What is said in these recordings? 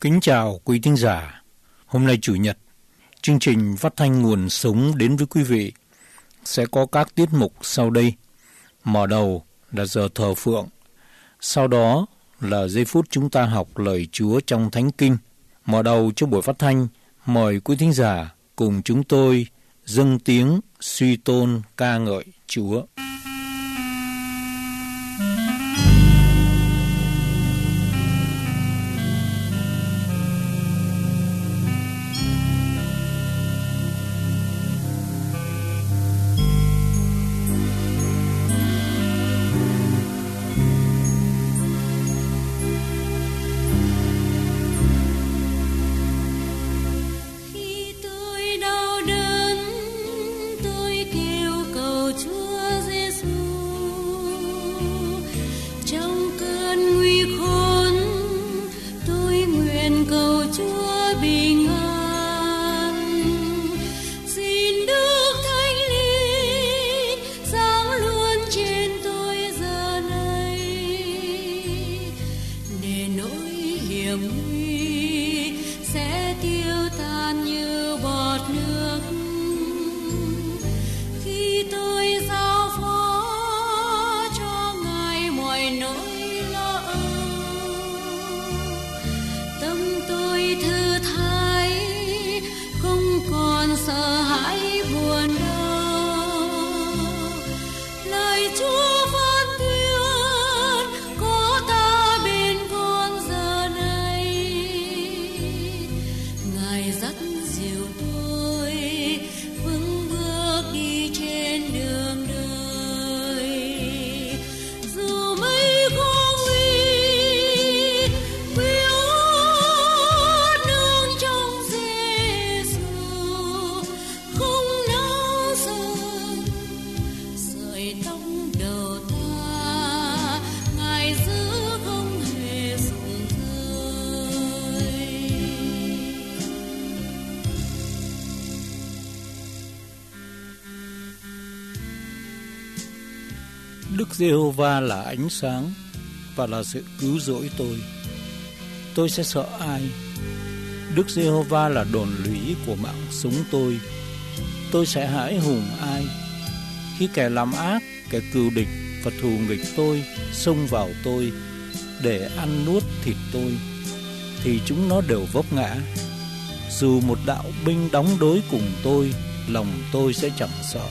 Kính chào quý thính giả. Hôm nay Chủ nhật, chương trình phát thanh Nguồn Sống đến với quý vị sẽ có các tiết mục sau đây. Mở đầu là giờ thờ phượng, sau đó là giây phút chúng ta học lời Chúa trong Thánh Kinh. Mở đầu cho buổi phát thanh, mời quý thính giả cùng chúng tôi dâng tiếng suy tôn ca ngợi Chúa. Đức Giê-hô-va là ánh sáng và là sự cứu rỗi tôi sẽ sợ ai? Đức Giê-hô-va là đồn lũy của mạng sống tôi sẽ hãi hùng ai? Khi kẻ làm ác, kẻ cừu địch và thù nghịch tôi xông vào tôi để ăn nuốt thịt tôi, thì chúng nó đều vấp ngã. Dù một đạo binh đóng đối cùng tôi, lòng tôi sẽ chẳng sợ.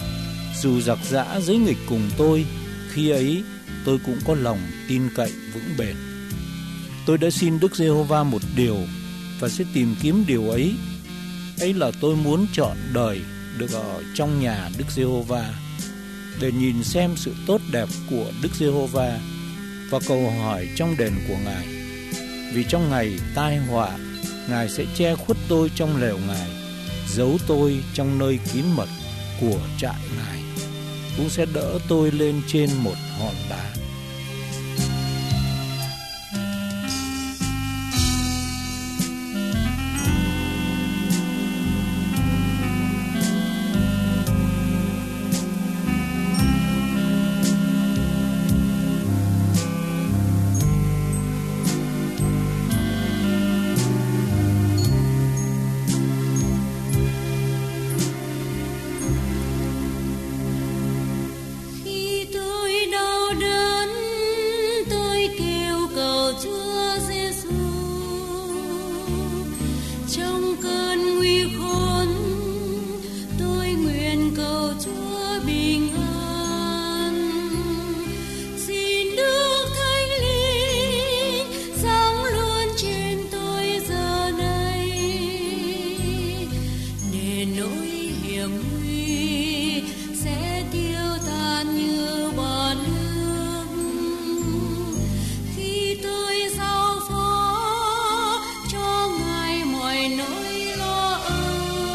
Dù giặc giã giới nghịch cùng tôi, khi ấy tôi cũng có lòng tin cậy vững bền. Tôi đã xin Đức Giê-hô-va một điều và sẽ tìm kiếm điều ấy. Ấy là tôi muốn trọn đời được ở trong nhà Đức Giê-hô-va, để nhìn xem sự tốt đẹp của Đức Giê-hô-va và cầu hỏi trong đền của Ngài. Vì trong ngày tai họa, Ngài sẽ che khuất tôi trong lều Ngài, giấu tôi trong nơi kín mật của trại Ngài, cũng sẽ đỡ tôi lên trên một hòn đá. Cho Ngài mọi nỗi lo âu.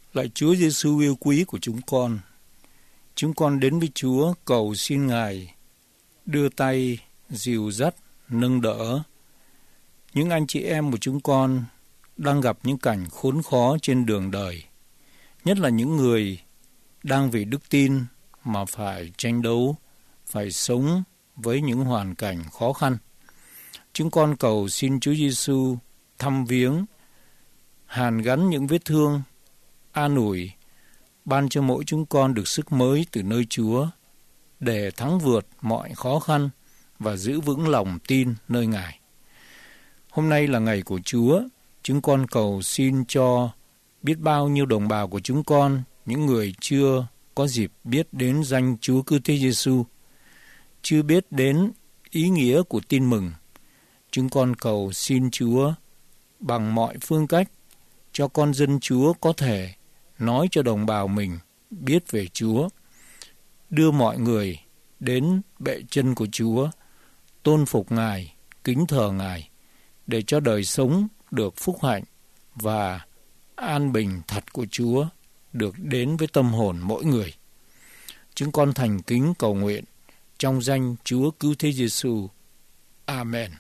Lạy Chúa Giêsu yêu quý của chúng con đến với Chúa cầu xin Ngài đưa tay dìu dắt, nâng đỡ những anh chị em của chúng con đang gặp những cảnh khốn khó trên đường đời, nhất là những người đang vì đức tin mà phải tranh đấu, phải sống với những hoàn cảnh khó khăn. Chúng con cầu xin Chúa Giêsu thăm viếng, hàn gắn những vết thương, an ủi, ban cho mỗi chúng con được sức mới từ nơi Chúa để thắng vượt mọi khó khăn và giữ vững lòng tin nơi Ngài. Hôm nay là ngày của Chúa, chúng con cầu xin cho biết bao nhiêu đồng bào của chúng con, những người chưa có dịp biết đến danh Chúa Cứu Thế Giêsu, chưa biết đến ý nghĩa của tin mừng. Chúng con cầu xin Chúa bằng mọi phương cách cho con dân Chúa có thể nói cho đồng bào mình biết về Chúa, đưa mọi người đến bệ chân của Chúa, tôn phục Ngài, kính thờ Ngài, để cho đời sống được phúc hạnh và an bình thật của Chúa được đến với tâm hồn mỗi người. Chúng con thành kính cầu nguyện trong danh Chúa Cứu Thế Giêsu. Amen.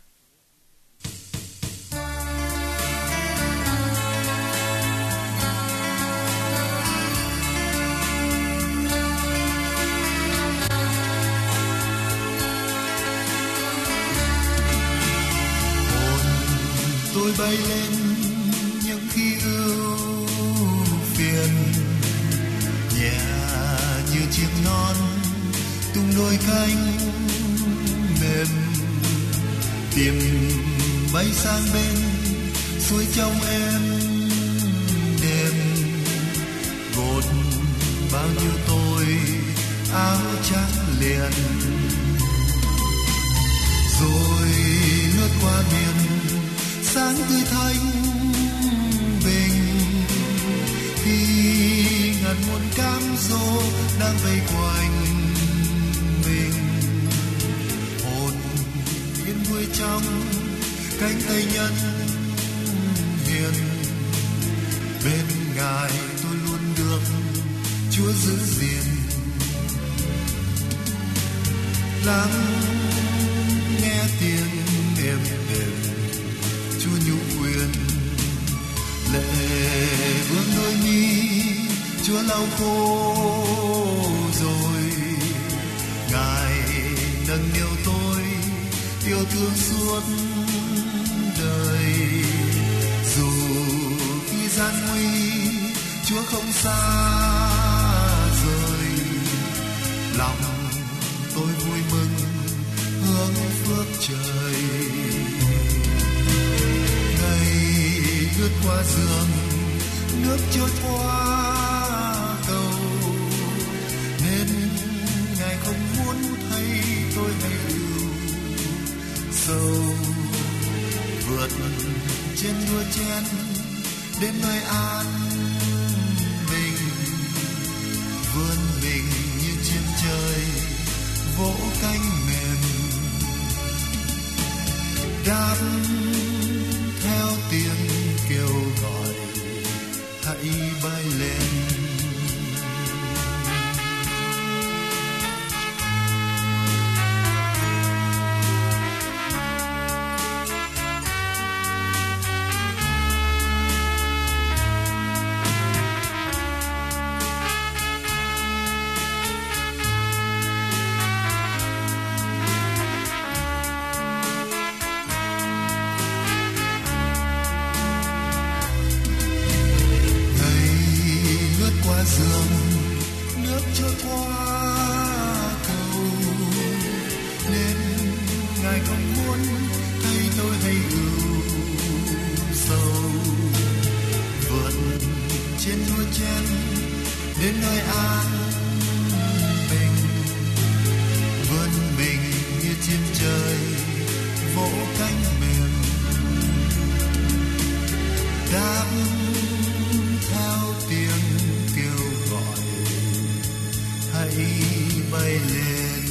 Tôi bay lên những khi ưu phiền, nhẹ như chiếc non tung đôi cánh mềm, tìm bay sang bên suối trong em đêm, gột bao nhiêu tôi áo trắng liền, rồi lướt qua miền sáng tươi thanh bình, khi ngàn muôn cám dỗ đang vây quanh mình, hồn yên vui trong cánh tay nhân hiền, bên Ngài tôi luôn được Chúa giữ gìn. Lắng nghe tiếng êm đềm Chúa nhũ quyền, lệ vương đôi mi Chúa lau khô rồi, Ngài nâng niu tôi yêu thương suốt đời, dù khi gian nguy Chúa không xa rời, lòng tôi vui mừng hướng phước trời. Lướt qua giường nước trôi qua cầu, nên Ngài không muốn thấy tôi hay ưu sầu, vượt trên đua chen đến nơi an bình, vươn mình như chim trời vỗ cánh mềm, đáp theo tiếng kêu gọi hãy bay lên. Giường nước trôi qua cầu, nên Ngài không muốn thấy tôi hay ưu sầu, vượt trên núi chen đến nơi an bình, vươn mình như chim trời vỗ cánh mềm, đáp theo tiếng kêu gọi hãy bay lên.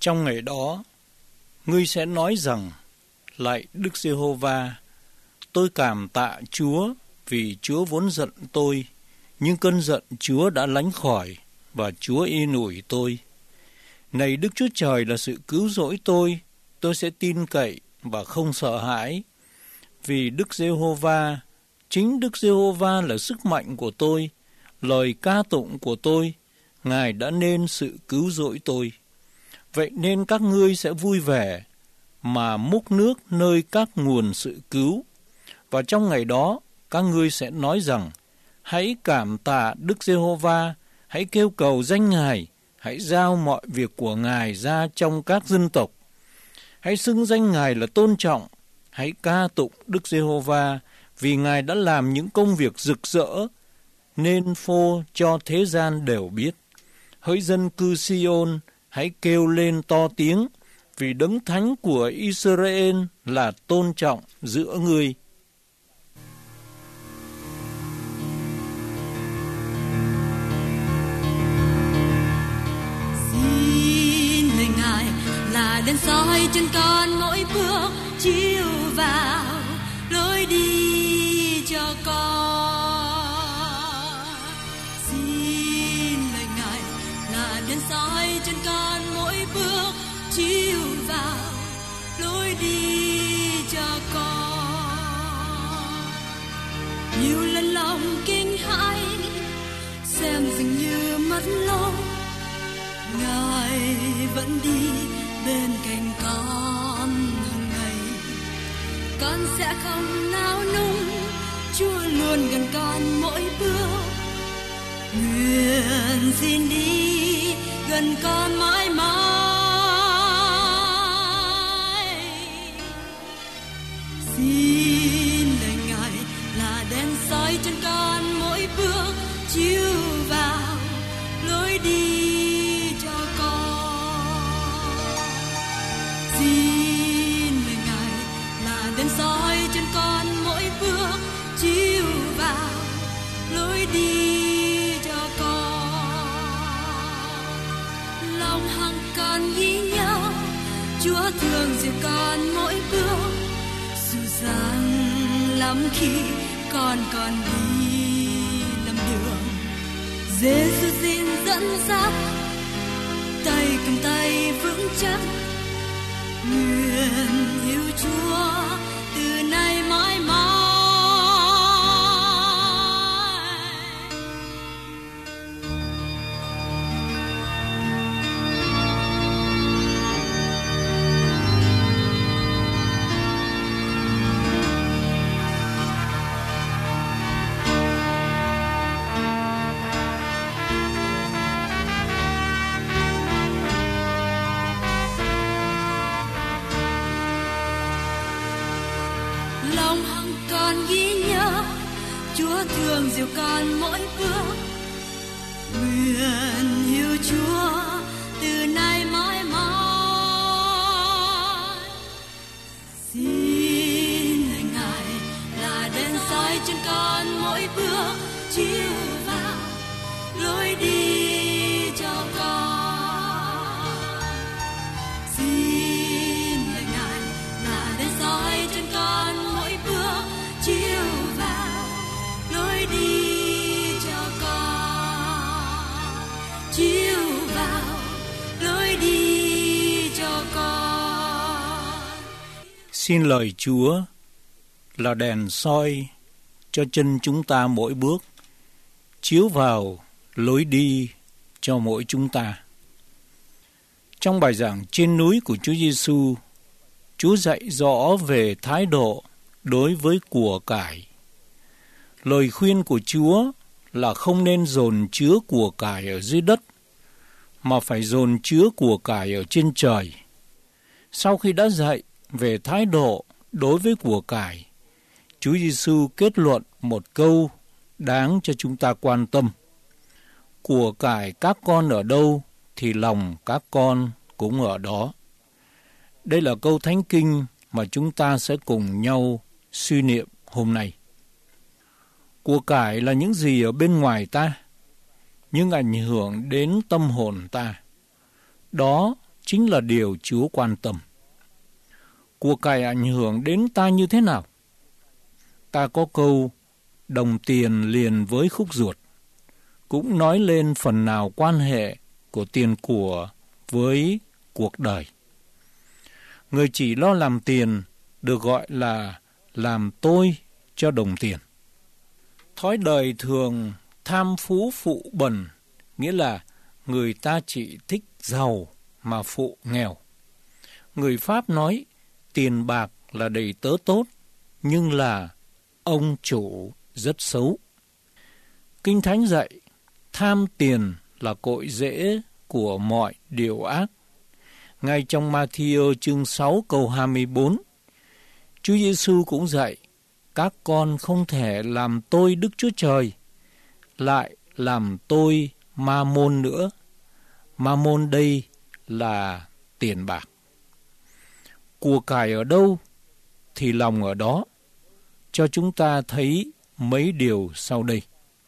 Trong ngày đó, ngươi sẽ nói rằng, lạy Đức Giê-hô-va, tôi cảm tạ Chúa vì Chúa vốn giận tôi, nhưng cơn giận Chúa đã lánh khỏi và Chúa yên ủi tôi. Này Đức Chúa Trời là sự cứu rỗi tôi sẽ tin cậy và không sợ hãi. Vì Đức Giê-hô-va, chính Đức Giê-hô-va là sức mạnh của tôi, lời ca tụng của tôi, Ngài đã nên sự cứu rỗi tôi. Vậy nên các ngươi sẽ vui vẻ mà múc nước nơi các nguồn sự cứu. Và trong ngày đó, các ngươi sẽ nói rằng, hãy cảm tạ Đức Giê-hô-va, hãy kêu cầu danh Ngài, hãy giao mọi việc của Ngài ra trong các dân tộc. Hãy xưng danh Ngài là tôn trọng, hãy ca tụng Đức Giê-hô-va, vì Ngài đã làm những công việc rực rỡ, nên phô cho thế gian đều biết. Hỡi dân cư Si-ôn, hãy kêu lên to tiếng, vì đấng thánh của Israel là tôn trọng giữa ngươi. Xin lời Ngài là đèn soi chân con mỗi bước, chiếu vào lối đi cho con. Xin lời Ngài là đèn soi chân con mỗi bước, chiếu vào lối đi cho con. Nhiều lần lòng kinh hãi, xem dường như mất lối, Ngài vẫn đi bên cạnh con hàng ngày. Con sẽ không nao núng, Chúa luôn gần con mỗi bước. Nguyện xin đi gần con mãi mãi. Xin lời Ngài là đèn soi chân con mỗi bước, chiếu vào lối đi cho con. Xin lời Ngài là đèn soi chân con mỗi bước, chiếu vào lối đi cho con. Lòng hằng con ghi nhớ, Chúa thương dìu con mỗi bước, dù rằng lắm khi con còn đi lầm đường. Giê-xu xin dẫn dắt, tay cầm tay vững chắc. Nguyện yêu Chúa từ nay mãi mãi. Lòng hằng con ghi nhớ, Chúa thương dìu con mỗi bước. Nguyện yêu Chúa từ nay mãi mãi. Xin lời Ngài là đèn soi chân con mỗi bước, chiếu vào lối đi cho con. Xin lời Ngài là đèn soi chân con mỗi bước, chiếu vào lối đi cho con. Chiếu vào lối đi cho con. Xin lời Chúa là đèn soi cho chân chúng ta mỗi bước, chiếu vào lối đi cho mỗi chúng ta. Trong bài giảng trên núi của Chúa Giêsu, Chúa dạy rõ về thái độ đối với của cải. Lời khuyên của Chúa là không nên dồn chứa của cải ở dưới đất, mà phải dồn chứa của cải ở trên trời. Sau khi đã dạy về thái độ đối với của cải, Chúa Giêsu kết luận một câu đáng cho chúng ta quan tâm. Của cải các con ở đâu thì lòng các con cũng ở đó. Đây là câu thánh kinh mà chúng ta sẽ cùng nhau suy niệm hôm nay. Của cải là những gì ở bên ngoài ta, nhưng ảnh hưởng đến tâm hồn ta. Đó chính là điều Chúa quan tâm. Của cải ảnh hưởng đến ta như thế nào? Ta có câu đồng tiền liền với khúc ruột, cũng nói lên phần nào quan hệ của tiền của với cuộc đời. Người chỉ lo làm tiền được gọi là làm tôi cho đồng tiền. Thói đời thường tham phú phụ bần, nghĩa là người ta chỉ thích giàu mà phụ nghèo. Người Pháp nói tiền bạc là đầy tớ tốt, nhưng là ông chủ rất xấu. Kinh Thánh dạy tham tiền là cội rễ của mọi điều ác. Ngay trong Ma-thi-ơ chương 6 câu 24, Chúa Giêsu cũng dạy các con không thể làm tôi Đức Chúa Trời, lại làm tôi Ma-môn nữa. Ma-môn đây là tiền bạc. Của cải ở đâu thì lòng ở đó. Cho chúng ta thấy mấy điều sau đây.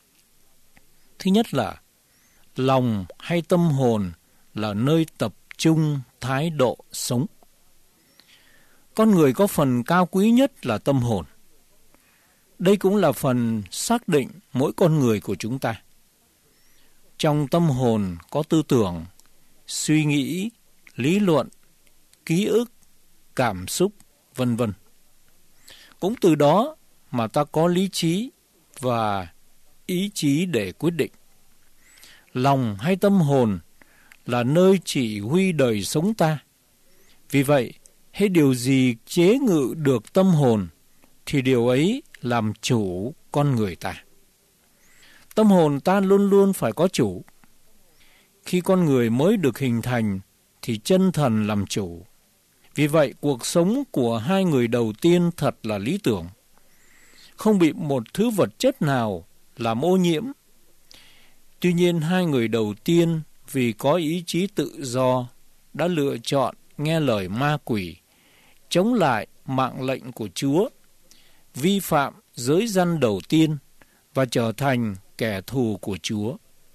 Thứ nhất là lòng hay tâm hồn là nơi tập trung thái độ sống. Con người có phần cao quý nhất là tâm hồn. Đây cũng là phần xác định mỗi con người của chúng ta. Trong tâm hồn có tư tưởng, suy nghĩ, lý luận, ký ức, cảm xúc, vân vân. Cũng từ đó mà ta có lý trí và ý chí để quyết định. Lòng hay tâm hồn là nơi chỉ huy đời sống ta. Vì vậy, hễ điều gì chế ngự được tâm hồn thì điều ấy làm chủ con người ta. Tâm hồn ta luôn luôn phải có chủ. Khi con người mới được hình thành thì chân thần làm chủ. Vì vậy, cuộc sống của hai người đầu tiên thật là lý tưởng. Không bị một thứ vật chất nào làm ô nhiễm. Tuy nhiên, hai người đầu tiên vì có ý chí tự do đã lựa chọn nghe lời ma quỷ, chống lại mạng lệnh của Chúa, vi phạm giới răn đầu tiên và trở thành kẻ thù của Chúa.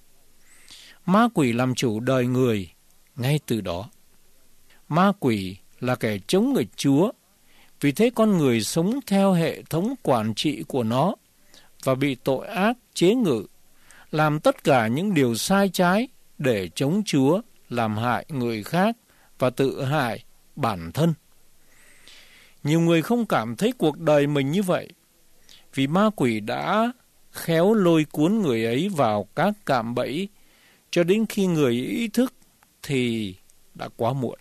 Ma quỷ làm chủ đời người ngay từ đó. Ma quỷ là kẻ chống nghịch Chúa, vì thế con người sống theo hệ thống quản trị của nó và bị tội ác chế ngự, làm tất cả những điều sai trái để chống Chúa, làm hại người khác và tự hại bản thân. Nhiều người không cảm thấy cuộc đời mình như vậy, vì ma quỷ đã khéo lôi cuốn người ấy vào các cạm bẫy, cho đến khi người ý thức thì đã quá muộn.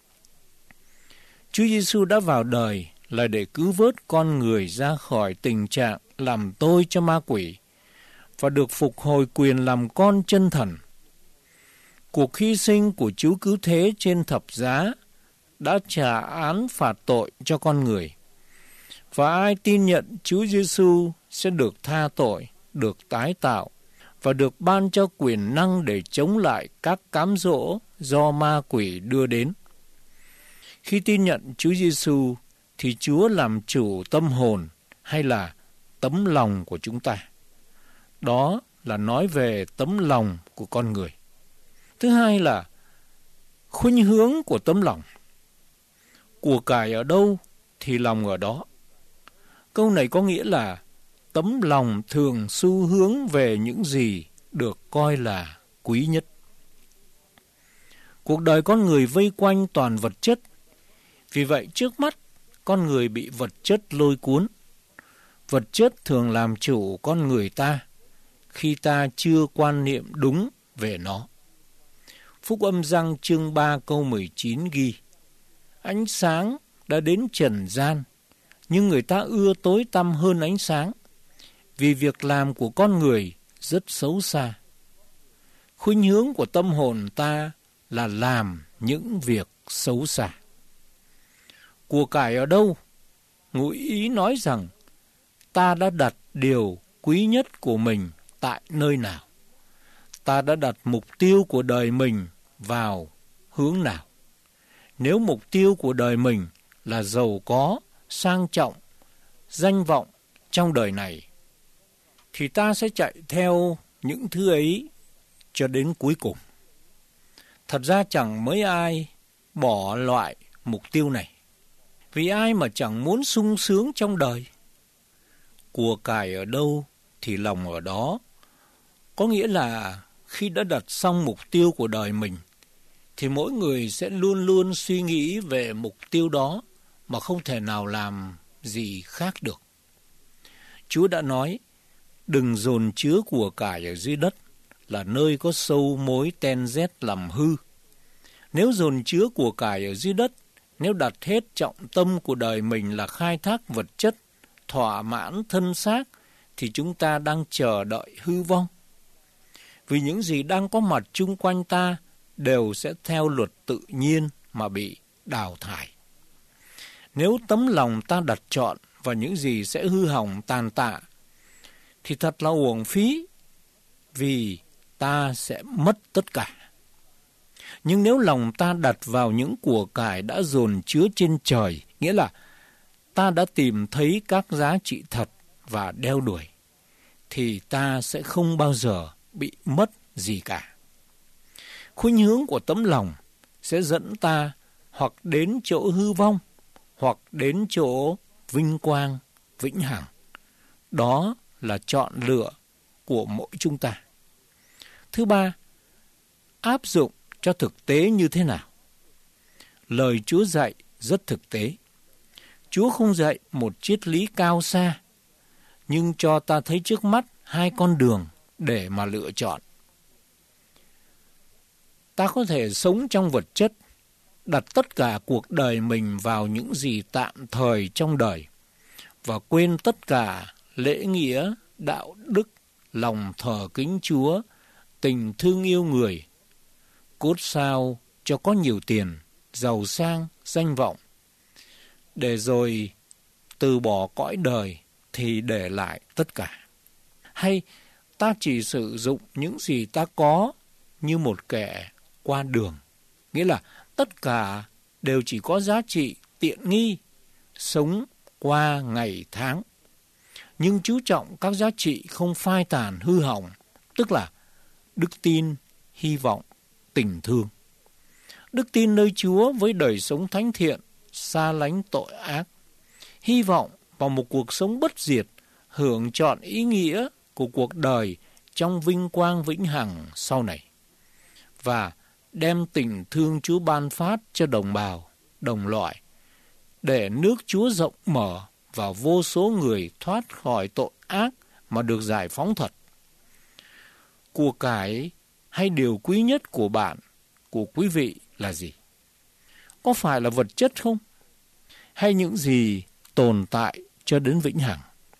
Chúa Giêsu đã vào đời là để cứu vớt con người ra khỏi tình trạng làm tôi cho ma quỷ và được phục hồi quyền làm con chân thần. Cuộc hy sinh của Chúa cứu thế trên thập giá đã trả án phạt tội cho con người. Và ai tin nhận Chúa Giêsu sẽ được tha tội, được tái tạo và được ban cho quyền năng để chống lại các cám dỗ do ma quỷ đưa đến. Khi tin nhận Chúa Giêsu thì Chúa làm chủ tâm hồn hay là tấm lòng của chúng ta. Đó là nói về tấm lòng của con người. Thứ hai là khuynh hướng của tấm lòng. Của cải ở đâu thì lòng ở đó. Câu này có nghĩa là tấm lòng thường xu hướng về những gì được coi là quý nhất. Cuộc đời con người vây quanh toàn vật chất. Vì vậy trước mắt con người bị vật chất lôi cuốn. Vật chất thường làm chủ con người ta khi ta chưa quan niệm đúng về nó. Phúc âm Giăng chương 3 câu 19 ghi: Ánh sáng đã đến trần gian, nhưng người ta ưa tối tăm hơn ánh sáng, vì việc làm của con người rất xấu xa. Khuynh hướng của tâm hồn ta là làm những việc xấu xa. Của cải ở đâu? Ngụ ý nói rằng ta đã đặt điều quý nhất của mình tại nơi nào? Ta đã đặt mục tiêu của đời mình vào hướng nào? Nếu mục tiêu của đời mình là giàu có, sang trọng, danh vọng trong đời này, thì ta sẽ chạy theo những thứ ấy cho đến cuối cùng. Thật ra chẳng mấy ai bỏ loại mục tiêu này. Vì ai mà chẳng muốn sung sướng trong đời? Của cải ở đâu thì lòng ở đó. Có nghĩa là khi đã đặt xong mục tiêu của đời mình, thì mỗi người sẽ luôn luôn suy nghĩ về mục tiêu đó mà không thể nào làm gì khác được. Chúa đã nói, đừng dồn chứa của cải ở dưới đất, là nơi có sâu mối ten rét làm hư. Nếu dồn chứa của cải ở dưới đất, nếu đặt hết trọng tâm của đời mình là khai thác vật chất, thỏa mãn thân xác, thì chúng ta đang chờ đợi hư vong. Vì những gì đang có mặt chung quanh ta đều sẽ theo luật tự nhiên mà bị đào thải. Nếu tấm lòng ta đặt trọn vào những gì sẽ hư hỏng tàn tạ, thì thật là uổng phí, vì ta sẽ mất tất cả. Nhưng nếu lòng ta đặt vào những của cải đã dồn chứa trên trời, nghĩa là ta đã tìm thấy các giá trị thật và đeo đuổi, thì ta sẽ không bao giờ bị mất gì cả. Khuynh hướng của tấm lòng sẽ dẫn ta hoặc đến chỗ hư vong, hoặc đến chỗ vinh quang vĩnh hằng. Đó là chọn lựa của mỗi chúng ta. Thứ ba, áp dụng cho thực tế như thế nào? Lời Chúa dạy rất thực tế. Chúa không dạy một triết lý cao xa, nhưng cho ta thấy trước mắt hai con đường để mà lựa chọn. Ta có thể sống trong vật chất, đặt tất cả cuộc đời mình vào những gì tạm thời trong đời, và quên tất cả lễ nghĩa, đạo đức, lòng thờ kính Chúa, tình thương yêu người, cốt sao cho có nhiều tiền, giàu sang, danh vọng, để rồi từ bỏ cõi đời thì để lại tất cả. Hay ta chỉ sử dụng những gì ta có như một kẻ qua đường, nghĩa là tất cả đều chỉ có giá trị tiện nghi, sống qua ngày tháng, nhưng chú trọng các giá trị không phai tàn hư hỏng, tức là đức tin, hy vọng, tình thương. Đức tin nơi Chúa với đời sống thánh thiện, xa lánh tội ác. Hy vọng vào một cuộc sống bất diệt, hưởng trọn ý nghĩa của cuộc đời trong vinh quang vĩnh hằng sau này. Và đem tình thương Chúa ban phát cho đồng bào, đồng loại, để nước Chúa rộng mở và vô số người thoát khỏi tội ác mà được giải phóng thật. Của cải hay điều quý nhất của bạn, của quý vị là gì? Có phải là vật chất không? Hay những gì tồn tại cho đến vĩnh hằng?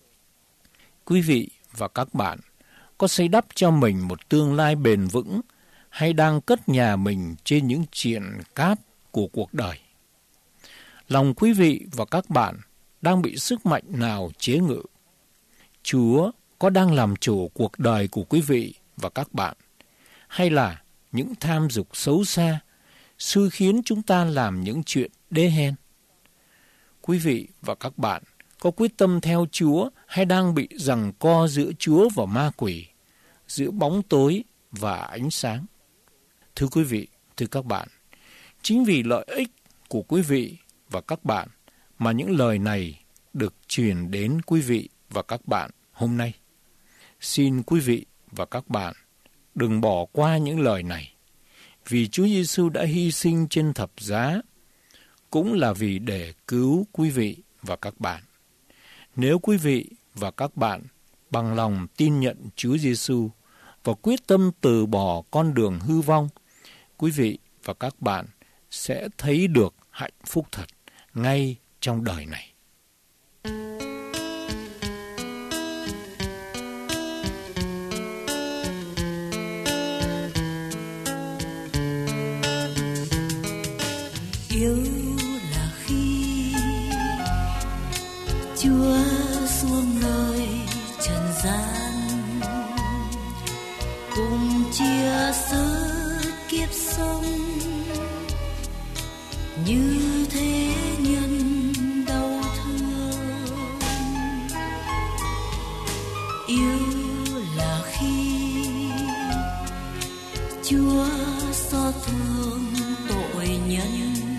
Quý vị và các bạn có xây đắp cho mình một tương lai bền vững, hay đang cất nhà mình trên những triền cát của cuộc đời? Lòng quý vị và các bạn đang bị sức mạnh nào chế ngự? Chúa có đang làm chủ cuộc đời của quý vị và các bạn, hay là những tham dục xấu xa xui khiến chúng ta làm những chuyện đê hèn? Quý vị và các bạn có quyết tâm theo Chúa, hay đang bị giằng co giữa Chúa và ma quỷ, giữa bóng tối và ánh sáng? Thưa quý vị, thưa các bạn, chính vì lợi ích của quý vị và các bạn mà những lời này được truyền đến quý vị và các bạn hôm nay. Xin quý vị và các bạn đừng bỏ qua những lời này, vì Chúa Giêsu đã hy sinh trên thập giá, cũng là vì để cứu quý vị và các bạn. Nếu quý vị và các bạn bằng lòng tin nhận Chúa Giêsu và quyết tâm từ bỏ con đường hư vong, quý vị và các bạn sẽ thấy được hạnh phúc thật ngay trong đời này. Yêu là khi Chúa xuống nơi trần gian, cùng chia sớt kiếp sống, như thế nhân đau thương. Yêu là khi Chúa xót thương tội nhân,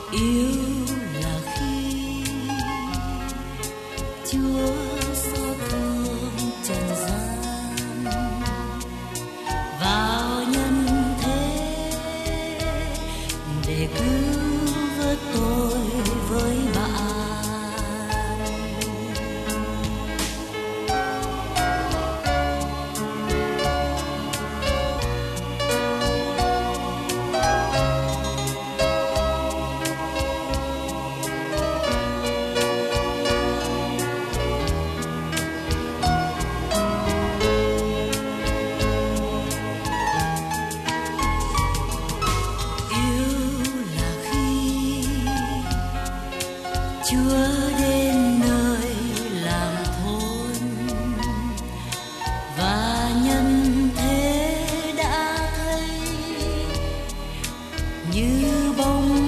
Yêu là khi Chúa xót thương trần gian vào nhân thế để cứu vớt tôi với bạn. Chúa đến nơi làm thôn và nhân thế đã thấy như bóng